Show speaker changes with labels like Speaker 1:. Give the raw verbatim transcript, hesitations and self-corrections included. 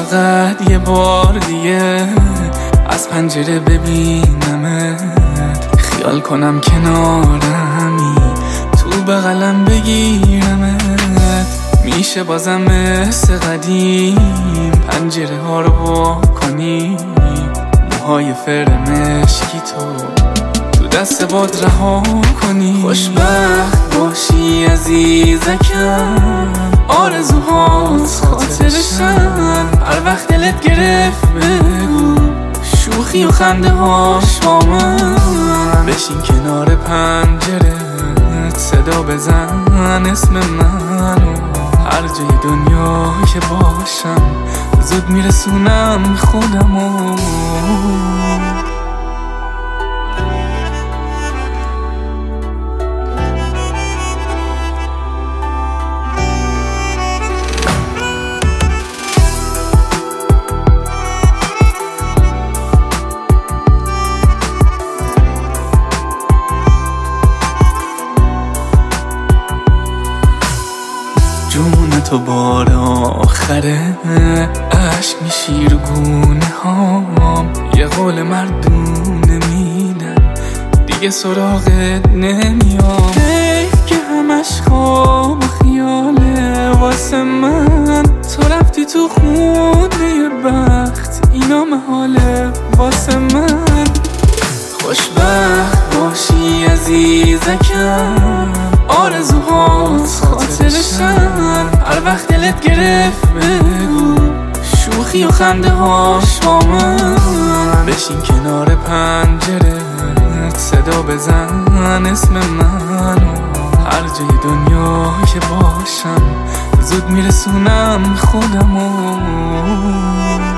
Speaker 1: فقط یه بار دیگه از پنجره ببینمت، خیال کنم کنارمی، تو بغلم بگیرمت. میشه بازم مثل قدیم پنجره ها رو وا کنی، موهای فرمشکی تو تو دست باد رها کنی. خوشبخت باشی عزیزکم، آرزوهات خاطرشم، هر وقت دلت گرفت بگو، شوخی و خنده هاش با من. بشین کنار پنجره صدا بزن اسم منو، هر جای دنیا که باشم زود میرسونم خودمو. جون تو بار آخره، عشق میشی رو گونه هام، یه قول مردونه میدم دیگه سراغت نمیام. حیف که همش خواب و خیاله واسه من، تو رفتی تو خونه بخت، اینا محاله واسه من. خوشبخت باشی عزیزکم، آرزوهات خاطرشم، هر وقت دلت گرفت بگو، شوخی و خنده هاش با من. بشین کنار پنجره صدا بزن اسم منو، هر جای دنیا که باشم زود میرسونم خودمو.